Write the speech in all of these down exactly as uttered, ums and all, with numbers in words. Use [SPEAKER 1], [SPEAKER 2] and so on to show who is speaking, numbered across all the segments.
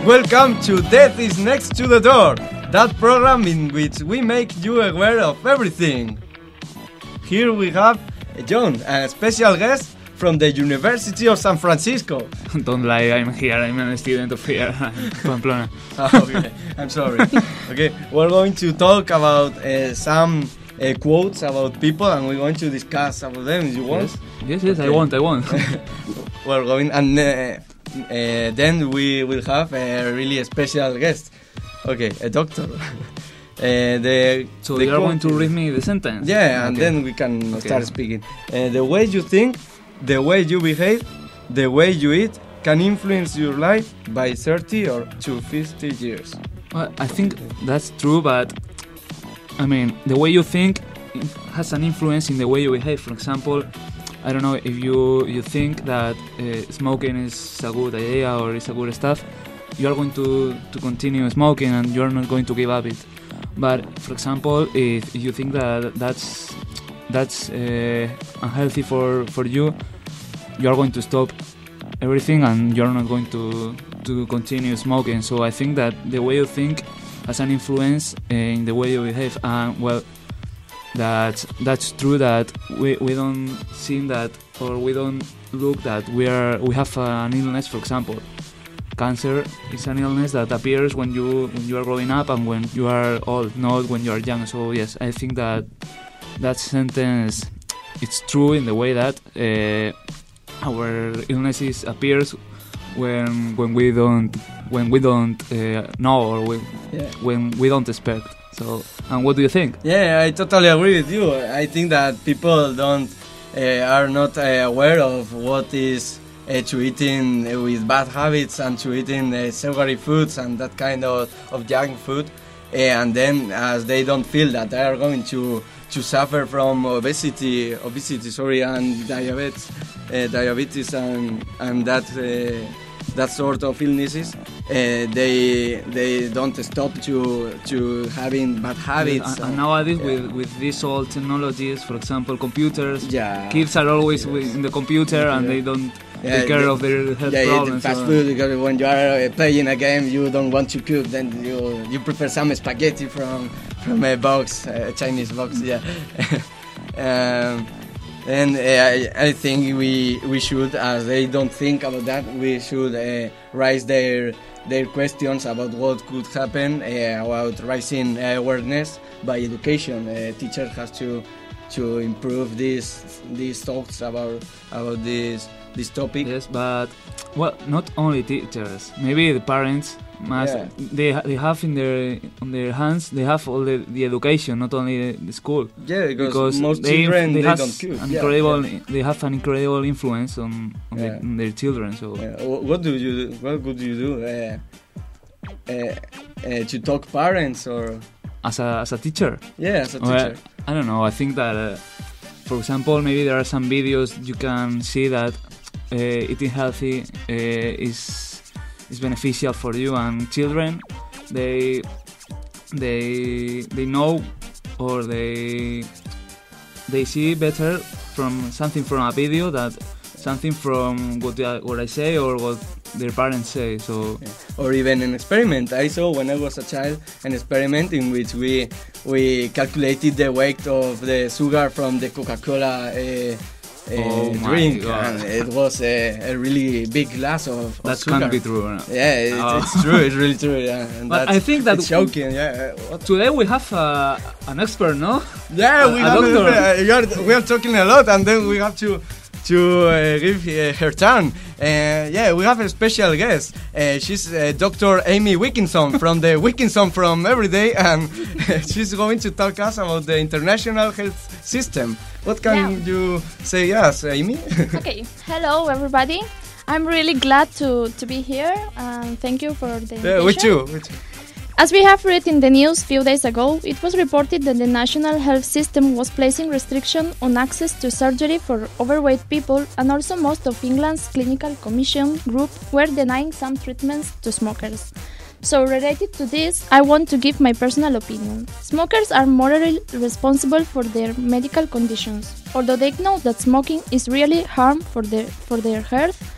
[SPEAKER 1] Welcome to Death is Next to the Door, that program in which we make you aware of everything. Here we have John, a special guest from the University of San Francisco.
[SPEAKER 2] Don't lie, I'm here, I'm a student of here, Pamplona.
[SPEAKER 1] Oh, okay, I'm sorry. Okay, we're going to talk about uh, some uh, quotes about people, and we're going to discuss about them. You want?
[SPEAKER 2] Yes, yes, yes
[SPEAKER 1] Okay.
[SPEAKER 2] I want, I want.
[SPEAKER 1] We're going, and uh, uh, then we will have a really special guest. Okay, a doctor. uh, the
[SPEAKER 2] So
[SPEAKER 1] the
[SPEAKER 2] you are going to
[SPEAKER 1] quote-
[SPEAKER 2] read me the sentence?
[SPEAKER 1] Yeah, and
[SPEAKER 2] Okay.
[SPEAKER 1] then we can
[SPEAKER 2] Okay.
[SPEAKER 1] start speaking. Uh, the way you think, the way you behave, the way you eat can influence your life by thirty or to fifty years.
[SPEAKER 2] Well, I think that's true, but I mean, the way you think has an influence in the way you behave. For example, I don't know if you you think that uh, smoking is a good idea or is a good stuff, you are going to, to continue smoking and you're not going to give up it. But for example, if you think that that's that's uh, unhealthy for, for you, you are going to stop everything and you're not going to to continue smoking. So I think that the way you think has an influence in the way you behave. And well, that that's true that we, we don't see that, or we don't look that we are we have an illness. For example, cancer is an illness that appears when you when you are growing up and when you are old, not when you are young. So yes, I think that that sentence, it's true in the way that uh, our illnesses appears when when we don't when we don't uh, know, or we,
[SPEAKER 1] Yeah.
[SPEAKER 2] when we don't expect. So, and what do you think?
[SPEAKER 1] Yeah, I totally agree with you. I think that people don't uh, are not uh, aware of what is uh, to eating with bad habits and to eating uh, sugary foods and that kind of, of junk food. Uh, and then, as they don't feel that they are going to to suffer from obesity, obesity, sorry, and diabetes, uh, diabetes, and and that. Uh, that sort of illnesses, uh, they they don't stop to to having bad habits.
[SPEAKER 2] And,
[SPEAKER 1] and-
[SPEAKER 2] and nowadays,
[SPEAKER 1] yeah.
[SPEAKER 2] with with these old technologies, for example, computers,
[SPEAKER 1] Yeah.
[SPEAKER 2] kids are always
[SPEAKER 1] Yes.
[SPEAKER 2] in the computer and
[SPEAKER 1] Yeah.
[SPEAKER 2] they don't
[SPEAKER 1] Yeah,
[SPEAKER 2] take care
[SPEAKER 1] they-
[SPEAKER 2] of their health
[SPEAKER 1] Yeah, eat
[SPEAKER 2] problems.
[SPEAKER 1] fast
[SPEAKER 2] so-
[SPEAKER 1] food, because when you are uh, playing a game, you don't want to cook. Then you you prefer some spaghetti from from a box, a Chinese box. Yeah. um, and uh, I, I think we we should, as they don't think about that, we should uh, raise their their questions about what could happen, uh, about raising uh, awareness by education. Uh, teacher has to to improve these these thoughts about about this this topic.
[SPEAKER 2] Yes, but well, not only teachers. Maybe the parents must.
[SPEAKER 1] Yeah.
[SPEAKER 2] They ha- they have in their on their hands. They have all the, the education, not only the school.
[SPEAKER 1] Yeah, because,
[SPEAKER 2] Because
[SPEAKER 1] most
[SPEAKER 2] they,
[SPEAKER 1] children
[SPEAKER 2] they,
[SPEAKER 1] they
[SPEAKER 2] has
[SPEAKER 1] don't cook.
[SPEAKER 2] an
[SPEAKER 1] Yeah,
[SPEAKER 2] incredible.
[SPEAKER 1] yeah.
[SPEAKER 2] They have an incredible influence on on,
[SPEAKER 1] Yeah.
[SPEAKER 2] their, on their children. So
[SPEAKER 1] Yeah, wh- What do you do? What could you do? Uh, uh, uh, to talk parents or
[SPEAKER 2] as a as a teacher.
[SPEAKER 1] yeah, as a
[SPEAKER 2] Well,
[SPEAKER 1] teacher.
[SPEAKER 2] I don't know. I think that, uh, for example, maybe there are some videos you can see that uh, eating healthy uh, is is beneficial for you, and children they they they know, or they they see better from something from a video that something from what I, what I say or what their parents say. So
[SPEAKER 1] Yeah. Or even an experiment. I saw when I was a child an experiment in which we we calculated the weight of the sugar from the Coca-Cola uh, uh,
[SPEAKER 2] Oh my
[SPEAKER 1] drink,
[SPEAKER 2] God.
[SPEAKER 1] and it was a, a really big glass of, of
[SPEAKER 2] that
[SPEAKER 1] sugar.
[SPEAKER 2] can't be true. No?
[SPEAKER 1] Yeah, it,
[SPEAKER 2] Oh.
[SPEAKER 1] it's true. It's really true. Yeah, and
[SPEAKER 2] But
[SPEAKER 1] that's,
[SPEAKER 2] I think that-
[SPEAKER 1] it's shocking. Yeah. Uh, What?
[SPEAKER 2] Today we have uh, an expert, no?
[SPEAKER 1] Yeah,
[SPEAKER 2] A-
[SPEAKER 1] we
[SPEAKER 2] a
[SPEAKER 1] have
[SPEAKER 2] doctor.
[SPEAKER 1] uh, we are we are talking a lot, and then we have to to uh, give uh, her turn. Uh, yeah, we have a special guest. Uh, she's uh, Doctor Amy Wilkinson from the Wilkinson from Everyday, and she's going to talk us about the international health system. What can
[SPEAKER 3] Yeah.
[SPEAKER 1] you say, yes, Amy?
[SPEAKER 3] Okay, hello everybody. I'm really glad to, to be here and thank you for the invitation.
[SPEAKER 1] Yeah, with you. With you.
[SPEAKER 3] As we have read in the news few days ago, it was reported that the national health system was placing restriction on access to surgery for overweight people, and also most of England's clinical commission group were denying some treatments to smokers. So related to this, I want to give my personal opinion. Smokers are morally responsible for their medical conditions. Although they know that smoking is really harm for their, for their health,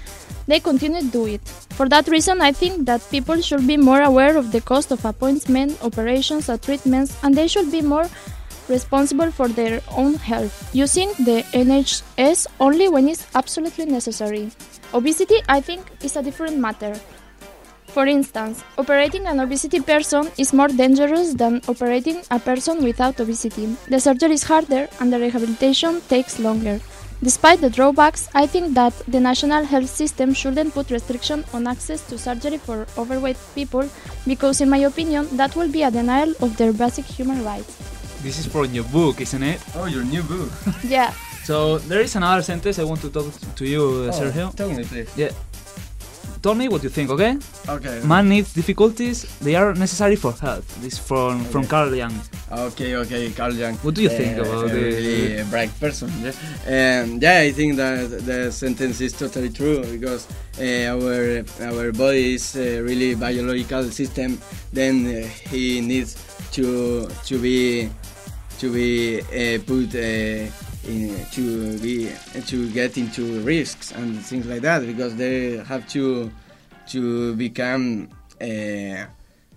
[SPEAKER 3] they continue to do it. For that reason, I think that people should be more aware of the cost of appointments, operations, or treatments, and they should be more responsible for their own health, using the N H S only when it's absolutely necessary. Obesity, I think, is a different matter. For instance, operating an obesity person is more dangerous than operating a person without obesity. The surgery is harder and the rehabilitation takes longer. Despite the drawbacks, I think that the national health system shouldn't put restriction on access to surgery for overweight people because, in my opinion, that will be a denial of their basic human rights.
[SPEAKER 2] This is from your book, isn't it?
[SPEAKER 1] Oh, your new book.
[SPEAKER 3] Yeah.
[SPEAKER 2] So there is another sentence I want to talk to you, uh,
[SPEAKER 1] Oh,
[SPEAKER 2] Sergio.
[SPEAKER 1] tell me, please.
[SPEAKER 2] Yeah. Tell me what you think, okay?
[SPEAKER 1] Okay.
[SPEAKER 2] Man needs difficulties, they are necessary for health. This is from, from
[SPEAKER 1] Okay.
[SPEAKER 2] Carl Jung.
[SPEAKER 1] Okay, okay, Carl Jung.
[SPEAKER 2] What do you think
[SPEAKER 1] Uh,
[SPEAKER 2] about
[SPEAKER 1] a
[SPEAKER 2] the-
[SPEAKER 1] really bright person? Yeah, um, yeah. I think that the sentence is totally true because uh, our our body is a really biological system. Then uh, he needs to to be to be uh, put uh, in to be to get into risks and things like that because they have to to become uh,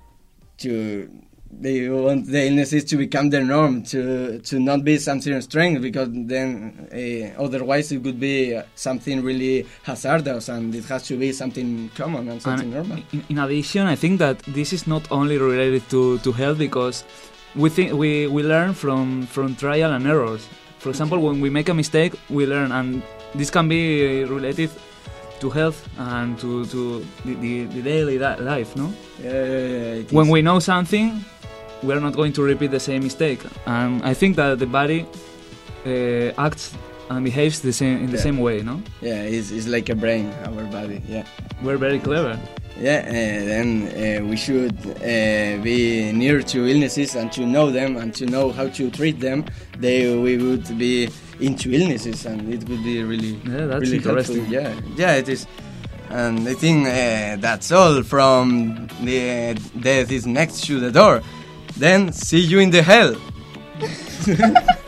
[SPEAKER 1] to they want the illnesses to become the norm to to not be something strange because then uh, otherwise it could be uh, something really hazardous and it has to be something common and something
[SPEAKER 2] And
[SPEAKER 1] normal.
[SPEAKER 2] in, in addition, I think that this is not only related to, to health because we think we, we learn from, from trial and errors. For example, when we make a mistake, we learn, and this can be related to health and to, to the, the, the daily li- life, no?
[SPEAKER 1] Yeah, yeah, yeah, it
[SPEAKER 2] When
[SPEAKER 1] is.
[SPEAKER 2] we know something, we are not going to repeat the same mistake. And I think that the body uh, acts and behaves the same in the
[SPEAKER 1] Yeah.
[SPEAKER 2] same way, no?
[SPEAKER 1] Yeah, it's, it's like a brain, our body. Yeah.
[SPEAKER 2] We're very clever.
[SPEAKER 1] Yeah, uh, then uh, we should uh, be near to illnesses and to know them and to know how to treat them. They we would be into illnesses and it would be really,
[SPEAKER 2] Yeah, that's
[SPEAKER 1] really helpful.
[SPEAKER 2] interesting.
[SPEAKER 1] Yeah, yeah, it is. And I think uh, that's all from the Death is Next to the Door. Then see you in the hell.